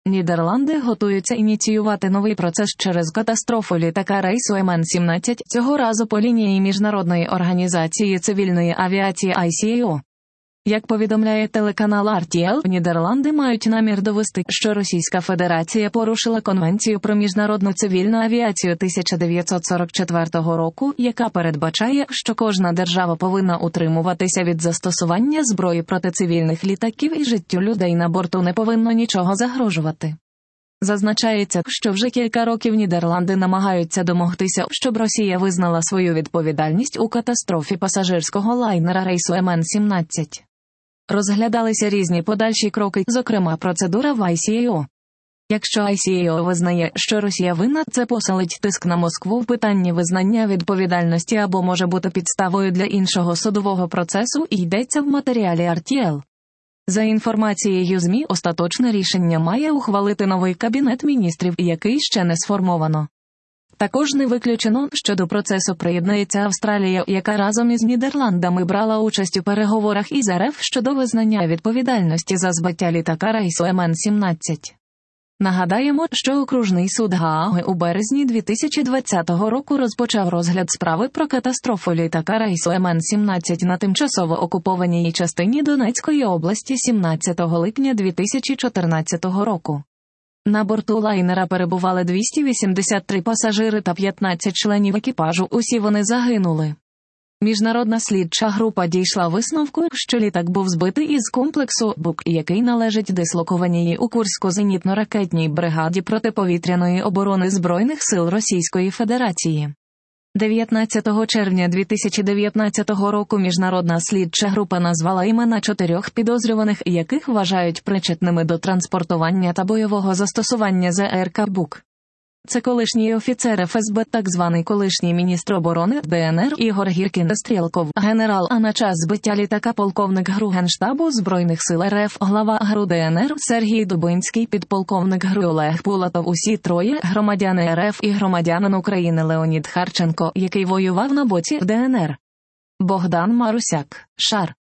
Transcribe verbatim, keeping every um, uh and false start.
Нідерланди готуються ініціювати новий процес через катастрофу літака рейсу Ем Ен сімнадцять, цього разу по лінії Міжнародної організації цивільної авіації Ай Сі Ей О. Як повідомляє телеканал Ар Ті Ел, Нідерланди мають намір довести, що Російська Федерація порушила Конвенцію про міжнародну цивільну авіацію тисяча дев'ятсот сорок четвертого року, яка передбачає, що кожна держава повинна утримуватися від застосування зброї проти цивільних літаків і життю людей на борту не повинно нічого загрожувати. Зазначається, що вже кілька років Нідерланди намагаються домогтися, щоб Росія визнала свою відповідальність у катастрофі пасажирського лайнера рейсу Ем Ен сімнадцять. Розглядалися різні подальші кроки, зокрема процедура в Ай Сі Ей О. Якщо Ай Сі Ей О визнає, що Росія винна, це посилить тиск на Москву в питанні визнання відповідальності або може бути підставою для іншого судового процесу, і йдеться в матеріалі Ар Ті Ел. За інформацією ЗМІ, остаточне рішення має ухвалити новий Кабінет міністрів, який ще не сформовано. Також не виключено, що до процесу приєднається Австралія, яка разом із Нідерландами брала участь у переговорах із Ер Еф щодо визнання відповідальності за збиття літака рейсу Ем Ен сімнадцять. Нагадаємо, що окружний суд Гааги у березні дві тисячі двадцятого року розпочав розгляд справи про катастрофу літака рейсу Ем Ен сімнадцять на тимчасово окупованій частині Донецької області сімнадцятого липня дві тисячі чотирнадцятого року. На борту лайнера перебували двісті вісімдесят три пасажири та п'ятнадцять членів екіпажу, усі вони загинули. Міжнародна слідча група дійшла висновку, що літак був збитий із комплексу Бук, який належить дислокованій у Курську зенітно-ракетній бригаді протиповітряної оборони Збройних сил Російської Федерації. дев'ятнадцятого червня дві тисячі дев'ятнадцятого року міжнародна слідча група назвала імена чотирьох підозрюваних, яких вважають причетними до транспортування та бойового застосування Зе Ер Ка Бук. Це колишній офіцер Еф Ес Бе, так званий колишній міністр оборони Де Ен Ер Ігор Гіркін Стрєлков, генерал, а на час збиття літака полковник ГРУ Генштабу Збройних сил Ер Еф, глава ГРУ Де Ен Ер Сергій Дубинський, підполковник ГРУ Олег Пулатов, усі троє – громадяни Ер Еф і громадянин України Леонід Харченко, який воював на боці Де Ен Ер. Богдан Марусяк, Шар.